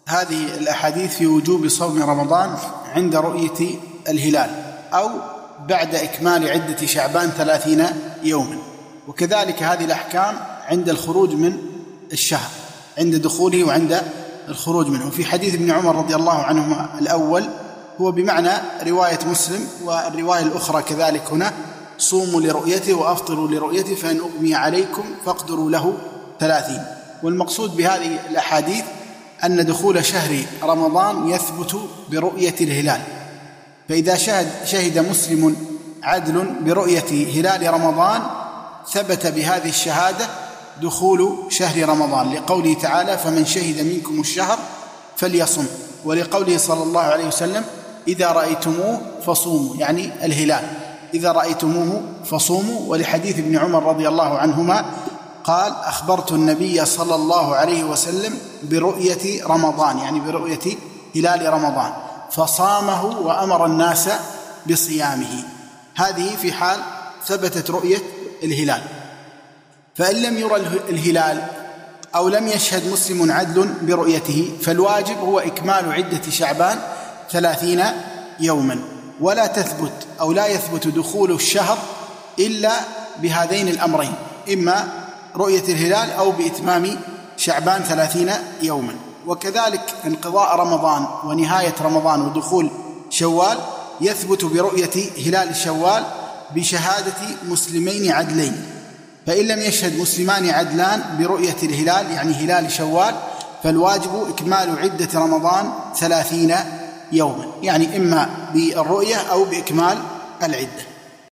هذه الأحاديث في وجوب صوم رمضان عند رؤية الهلال أو بعد إكمال عدة شعبان 30 يوما، وكذلك هذه الأحكام عند الخروج من الشهر، عند دخوله وعند الخروج منه. وفي حديث ابن عمر رضي الله عنهما الأول هو بمعنى رواية مسلم، والرواية الأخرى كذلك هنا: صوموا لرؤيته وأفطروا لرؤيته فإن أغمي عليكم فاقدروا له 30. والمقصود بهذه الأحاديث أن دخول شهر رمضان يثبت برؤية الهلال، فإذا شهد مسلم عدل برؤية هلال رمضان ثبت بهذه الشهادة دخول شهر رمضان، لقوله تعالى: فمن شهد منكم الشهر فليصم، ولقوله صلى الله عليه وسلم: إذا رأيتموه فصوموا، يعني الهلال إذا رأيتموه فصوموا. ولحديث ابن عمر رضي الله عنهما قال: أخبرت النبي صلى الله عليه وسلم برؤية رمضان، يعني برؤية هلال رمضان، فصامه وأمر الناس بصيامه. هذه في حال ثبتت رؤية الهلال. فإن لم يرى الهلال أو لم يشهد مسلم عدل برؤيته فالواجب هو إكمال عدة شعبان 30 يوما، ولا تثبت أو لا يثبت دخول الشهر إلا بهذين الأمرين: إما رؤية الهلال أو بإتمام شعبان 30 يوما. وكذلك انقضاء رمضان ونهاية رمضان ودخول شوال يثبت برؤية هلال شوال بشهادة مسلمين عدلين، فإن لم يشهد مسلمان عدلان برؤية الهلال يعني هلال شوال فالواجب إكمال عدة رمضان 30 يوما، يعني إما بالرؤية أو بإكمال العدة.